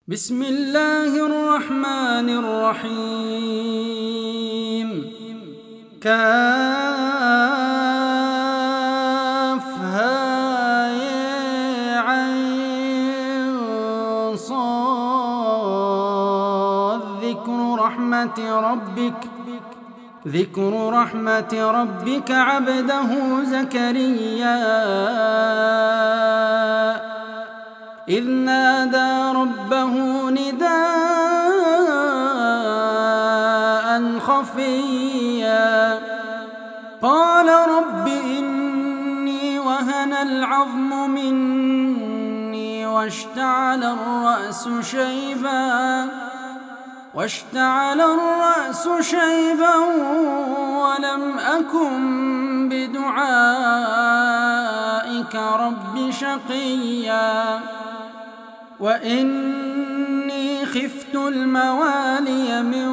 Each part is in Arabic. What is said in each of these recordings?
بسم الله الرحمن الرحيم كافها يا عين صاد ذكر رحمة ربك عبده زكريا إذ نادى ربه نداء خفيا قال رب إني وهن العظم مني واشتعل الرأس شيبا ولم أكن بدعائك رب شقيا وإني خفت الموالي من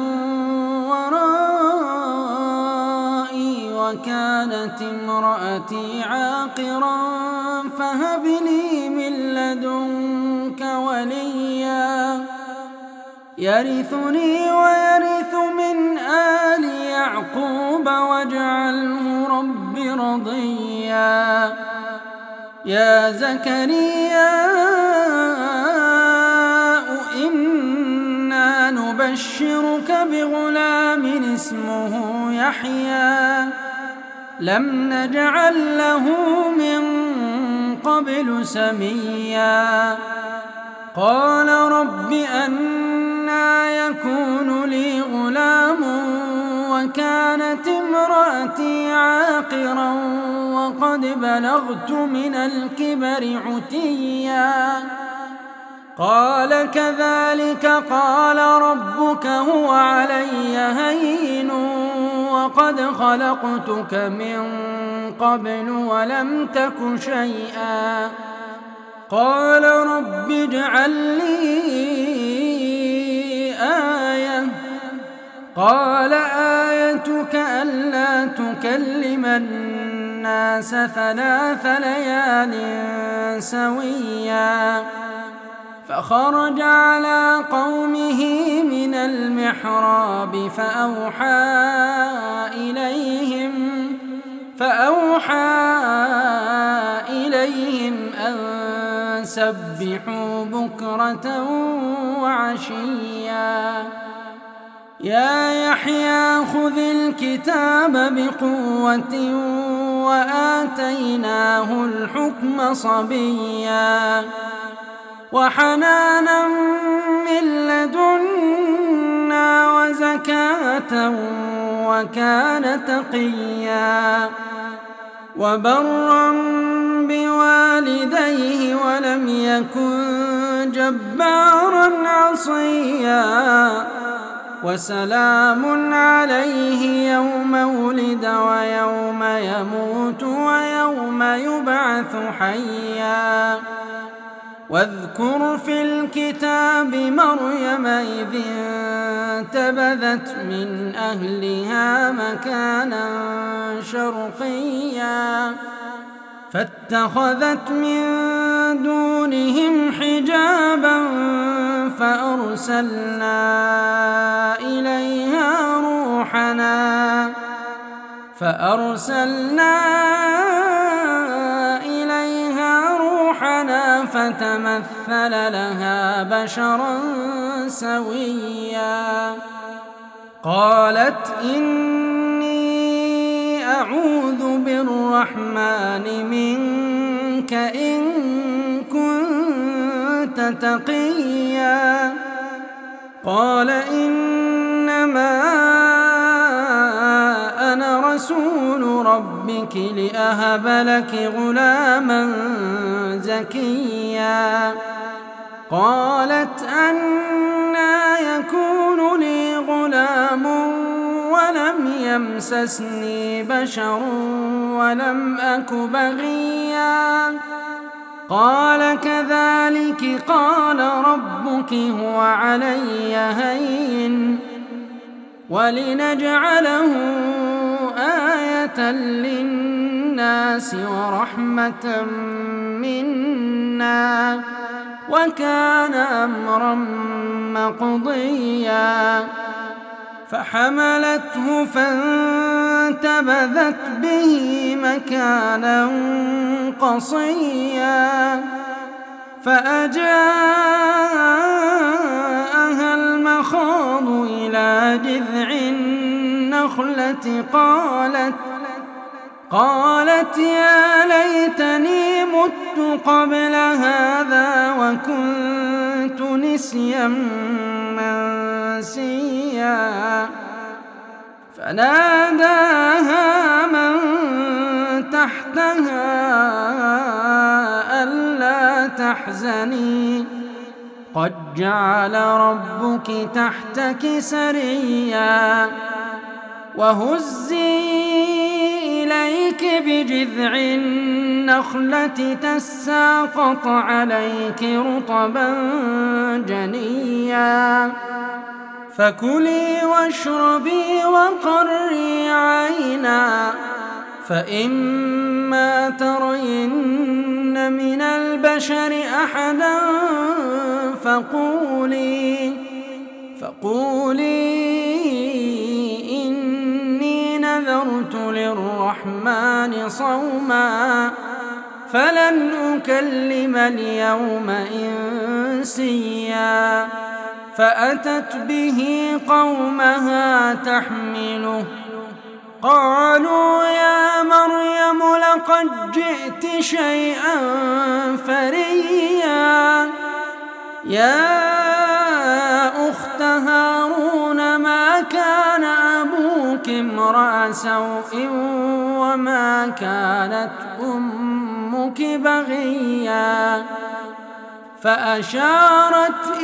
ورائي وكانت امرأتي عاقرا فهب لي من لدنك وليا يرثني ويرث من آل يعقوب واجعله رب رضيا يا زكريا إنا نبشرك بغلام اسمه يحيى لم نجعل له من قبل سميا قال رب أنى يكون لي غلام وكانت امرأتي عاقرا وقد بلغت من الكبر عتيا قال كذلك قال ربك هو علي هين وقد خلقتك من قبل ولم تك شيئا قال رب اجعل لي آية قال آيتك ألا تكلم الناس 3 ليال سويا فخرج على قومه من المحراب فأوحى إليهم أن سبحوا بكرة وعشيا يا يحيى خذ الكتاب بقوة وآتيناه الحكم صبيا وحنانا من لدنا وزكاة وكان تقيا وبرا بوالديه ولم يكن جبارا عصيا وسلام عليه يوم ولد ويوم يموت ويوم يبعث حيا واذكر في الكتاب مريم إذ انتبذت من أهلها مكانا شرقيا فاتخذت من دونهم حجابا فأرسلنا إليها روحنا فتمثل لها بشرا سويا قالت إني أعوذ بالرحمن منك إن كنت تقيا قال إنما أنا رسول ربك لأهب لك غلاما زكيا قالت أنى يكون لي غلام ولم يمسسني بشر ولم أك بغيا قال كذلك قال ربك هو علي هين ولنجعله آية للناس ورحمة منا وكان أمرا مقضيا فحملته فانتبذت به مكانا قصيا فأجاءها المخاض إلى جذع النخلة قالت يا ليتني مت قبل هذا وكنت نسيا منسيا فناداها من تحتها ألا تحزني قد جعل ربك تحتك سريا وهزي إليك بجذع النخلة تساقط عليك رطبا جنيا فكلي واشربي وقري عينا فإما ترين من البشر أحدا فقولي إني نذرت للرحمن صوما فلن أكلم اليوم إنسيا فأتت به قومها تحمله قالوا يا مريم لقد جئت شيئا فريا يا أخت هارون ما كان أبوك امرأ سوء وما كانت أمك بغيا فأشارت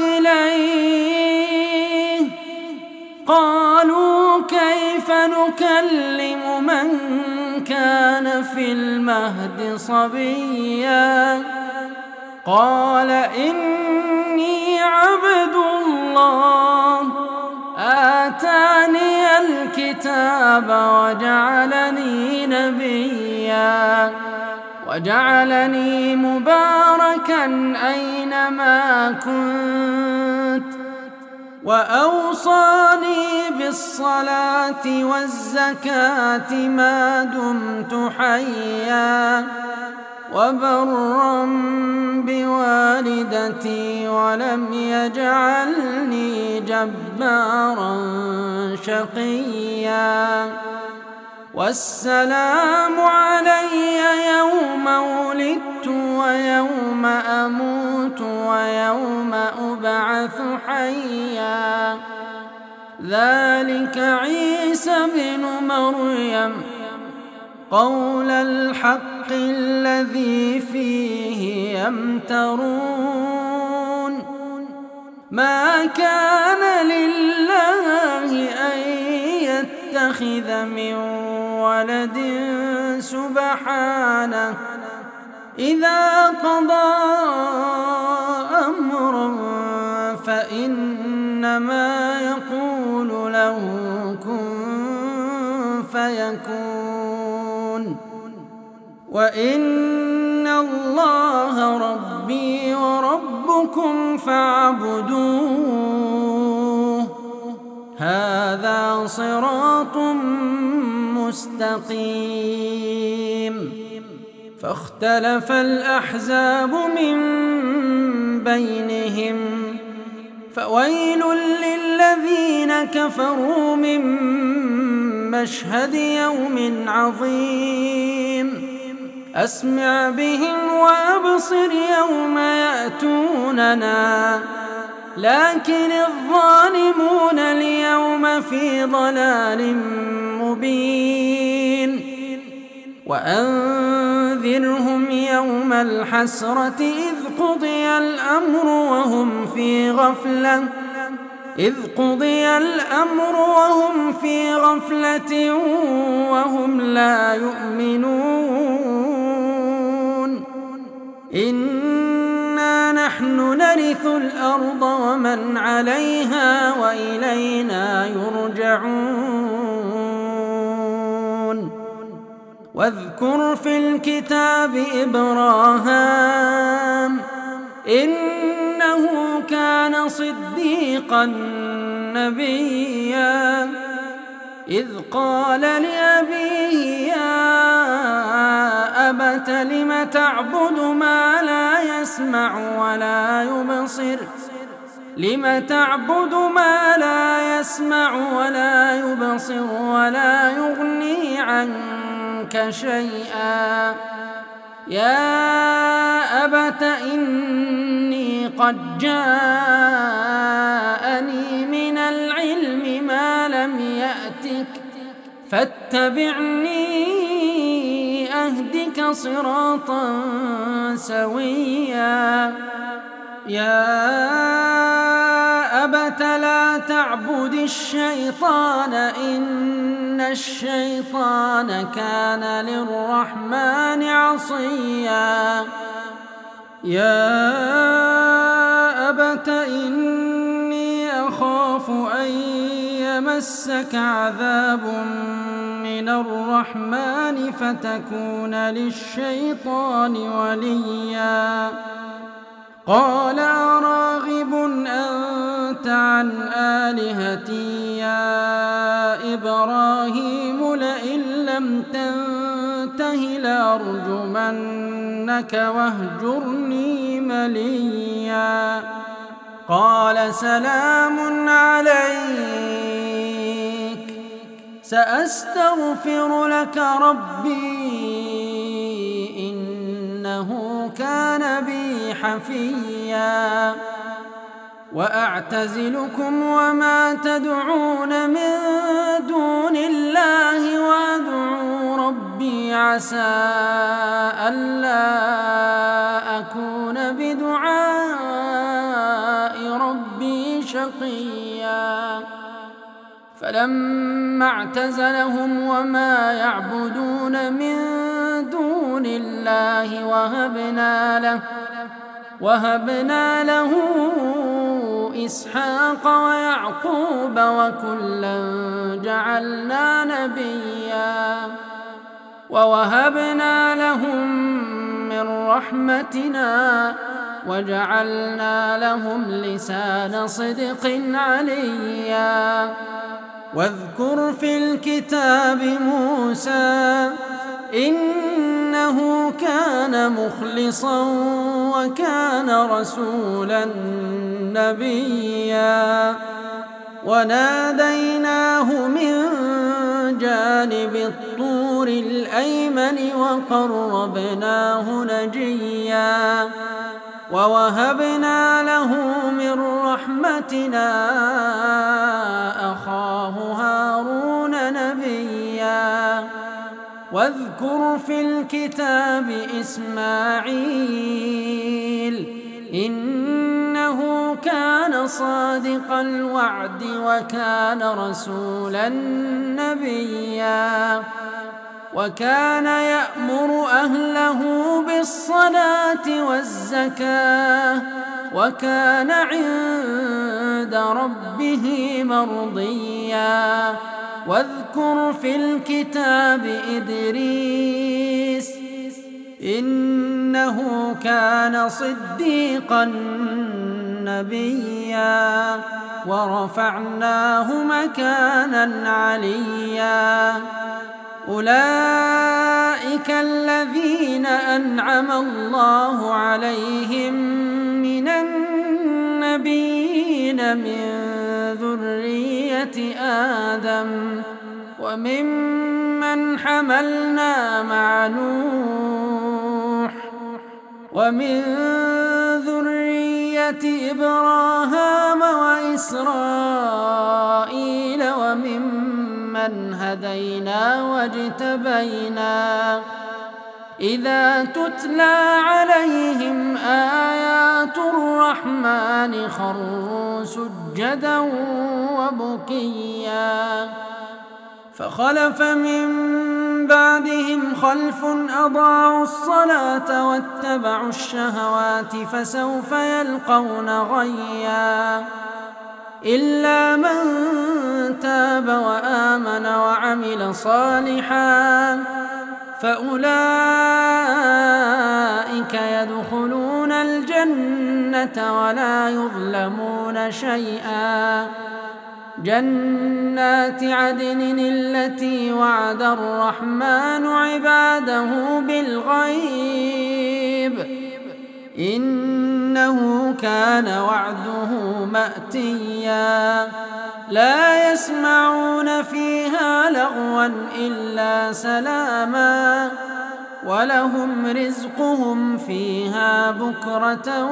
إليه قالوا كيف نكلم من كان في المهد صبيا قال إني عبد الله آتاني الكتاب وجعلني نبيا وجعلني مباركا أينما كنت وأوصاني بالصلاة والزكاة ما دمت حيا وبرا بوالدتي ولم يجعلني جبارا شقيا والسلام علي يوم ولدت ويوم أموت ويوم أبعث حيا ذلك عيسى بن مريم قول الحق الذي فيه يمترون ما كان لله أن يتخذ من ولد سبحانه إذا قضى أمرا فإنما يقول له كن فيكون وإن الله ربي وربكم فاعبدوه هذا صراط مستقيم فاختلف الأحزاب من بينهم فويل للذين كفروا من مشهد يوم عظيم أسمع بهم وأبصر يوم يأتوننا لكن الظالمون اليوم في ضلال مبين وأنذرهم يوم الحسرة إذ قضي الأمر وهم في غفلة وهم لا يؤمنون إنا نحن نرث الأرض ومن عليها وإلينا يرجعون واذكر في الكتاب إبراهام إنه كان صديقا نبيا إذ قال لأبيه يا أبت لم تعبد ما لا يسمع ولا يبصر ولا يغني عنك شيئا يا أبت إني قد جاءني من العلم ما لم يأتك فاتبعني أهدك صراطا سويا يا أبت لا تعبد الشيطان إن الشيطان كان للرحمن عصيا يا أبت إني أخاف أن يمسك عذاب من الرحمن فتكون للشيطان وليا قال أراغب أنت عن آلهتي يا إبراهيم لئن لم تنته لأرجمنك واهجرني مليا قال سلام عليك سأستغفر لك ربي إنه كان بي حفيا وأعتزلكم وما تدعون من دون الله وأدعو ربي عسى ألا أكون بدعاء ربي شقيا فلما اعتزلهم وما يعبدون من دون الله وهبنا له إسحاق ويعقوب وكلا جعلنا نبيا ووهبنا لهم من رحمتنا وجعلنا لهم لسان صدق عليا واذكر في الكتاب موسى إنه كان مخلصا وكان رسولا نبيا وناديناه من جانب الطور الأيمن وقربناه نجيا ووهبنا له من رحمتنا أخاه هارون نبيا واذكر في الكتاب إسماعيل إنه كان صادق الوعد وكان رسولا نبيا وكان يأمر أهله بالصلاة والزكاة وكان عند ربه مرضيا واذكر في الكتاب إدريس إنه كان صديقا نبيا ورفعناه مكانا عليا أولئك الذين أنعم الله عليهم من النبيين من ذرية آدم وممن حملنا مع نوح ومن ذرية إبراهام وإسرائيل وممن هدينا واجتبينا إذا تتلى عليهم آيات الرحمن خروا سجدا وبكيا فخلف من بعدهم خلف أضاعوا الصلاة واتبعوا الشهوات فسوف يلقون غيا إلا من تاب وآمن وعمل صالحا فأولئك يدخلون الجنة الجنة ولا يظلمون شيئا. جنات عدن التي وعد الرحمن عباده بالغيب إنه كان وعده مأتيا. لا يسمعون فيها لغوا إلا سلاما ولهم رزقهم فيها بكرة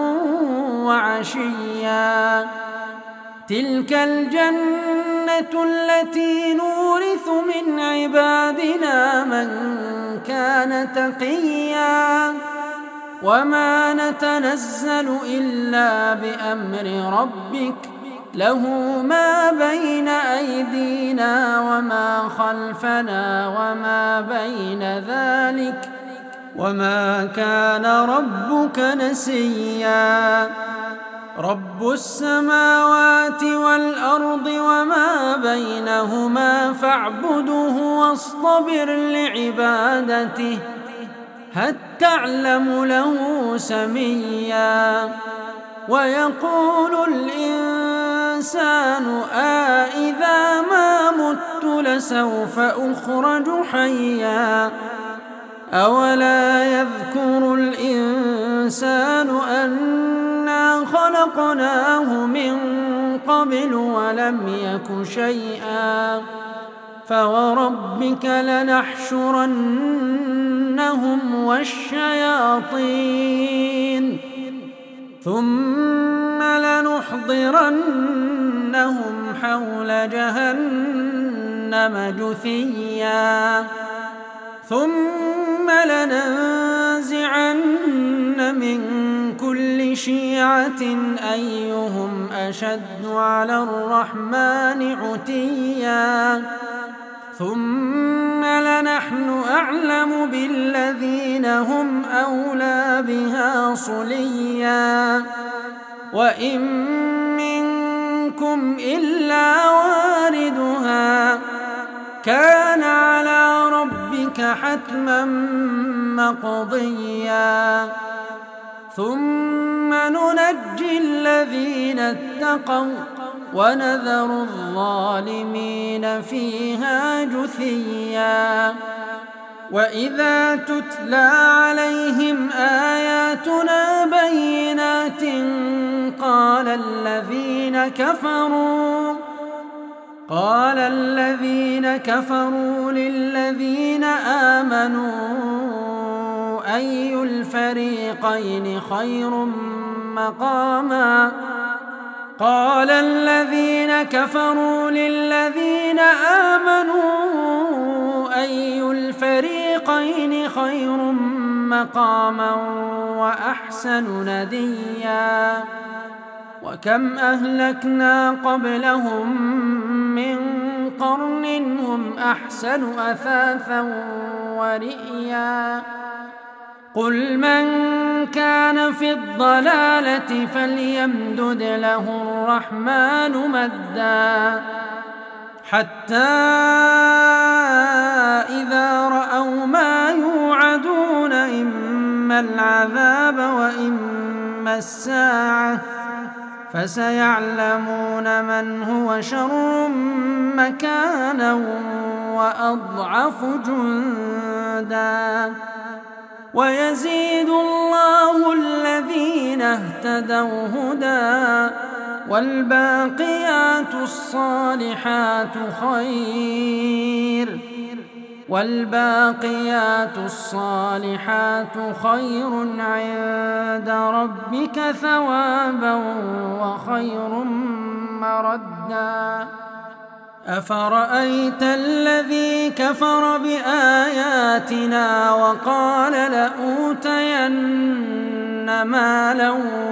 وعشيا. تلك الجنة التي نورث من عبادنا من كان تقيا. وما نتنزل إلا بأمر ربك له ما بين أيدينا وما خلفنا وما بين ذلك وما كان ربك نسيا. رب السماوات والأرض وما بينهما فاعبده واصطبر لعبادته هل تعلم له سميا. ويقول الإنسان أإذا ما مت لسوف أخرج حيا. أولا يذكر الإنسان أنا خلقناه من قبل ولم يك شيئا. فوربك لنحشرنهم والشياطين ثم لنحضرنهم حول جهنم جثيا. ثم لننزعن من كل شيعة أيهم أشد على الرحمن عتيا. ثم لنحن أعلم بالذين هم أولى بها صليا. وإن منكم إلا واردها كان على ربك حتما مقضيا. ثم ننجي الذين اتقوا ونذر الظالمين فيها جثيا. وإذا تتلى عليهم آياتنا بينات قال الذين كفروا للذين آمنوا أي الفريقين خير مقاما. قال الذين كفروا للذين آمنوا أي الفريقين خير مقاما وأحسن نديا. وكم أهلكنا قبلهم من قرن هم أحسن أثاثا ورئيا. قل من كان في الضلالة فليمدد له الرحمن مدا حتى إذا رأوا ما يوعدون إما العذاب وإما الساعة فسيعلمون من هو شر مكانا وأضعف جندا. ويزيد الله الذين اهتدوا هدى والباقيات الصالحات خير عند ربك ثوابا وخير مردا. أفرأيت الذي كفر بآياتنا وقال لأوتين مالا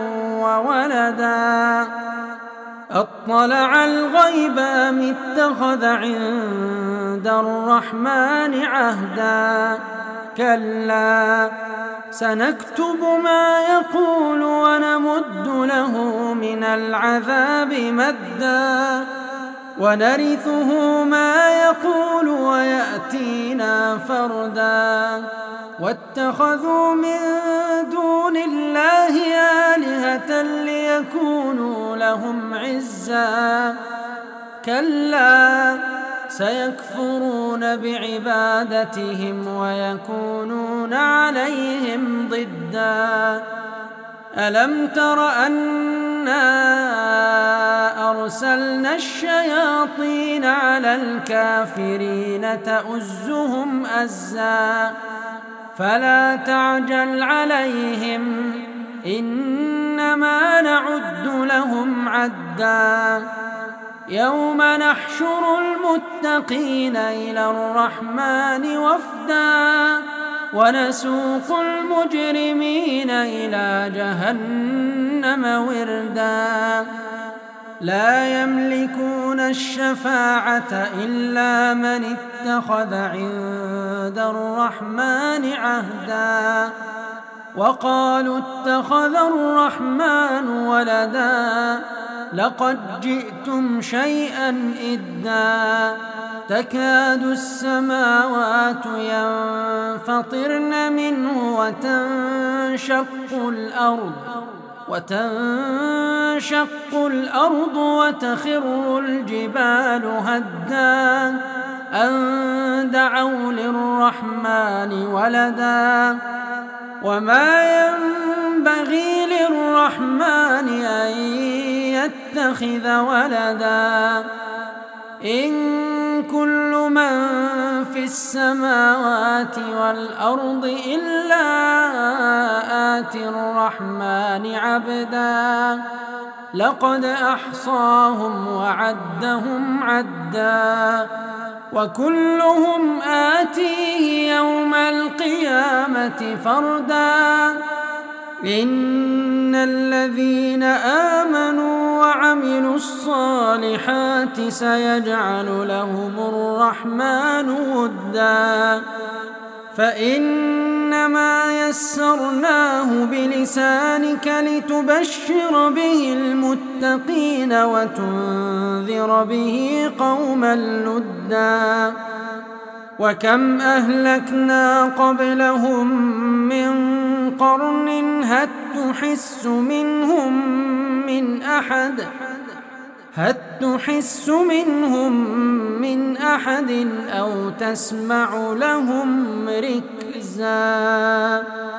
وولدا أطلع الغيب أم اتخذ عند الرحمن عهدا. كلا سنكتب ما يقول ونمد له من العذاب مدا ونرثه ما يقول ويأتينا فردا. واتخذوا من دون الله آلهة ليكونوا لهم عزا كلا سيكفرون بعبادتهم ويكونون عليهم ضدا ألم تر أنا أرسلنا الشياطين على الكافرين تؤزهم أزا فلا تعجل عليهم إنما نعد لهم عدا يوم نحشر المتقين إلى الرحمن وفدا ونسوق المجرمين إلى جهنم وردا لا يملكون الشفاعة إلا من اتخذ عند الرحمن عهدا وقالوا اتخذ الرحمن ولدا لقد جئتم شيئا إدا تكاد السماوات ينفطرن منه وتنشق الأرض وتخر الجبال هدا أن دعوا للرحمن ولدا وما ينبغي للرحمن أن يتخذ ولدا إن كل من في السماوات والأرض إلا آتي الرحمن عبدا لقد أحصاهم وعدهم عدا وكلهم آتيه يوم القيامة فردا إن الذين آمنوا وعملوا الصالحات سيجعل لهم الرحمن ودا فإنما يسرناه بلسانك لتبشر به المتقين وتنذر به قوما لدا وكم أهلكنا قبلهم من قرن هل تحس منهم من أحد أو تسمع لهم ركزا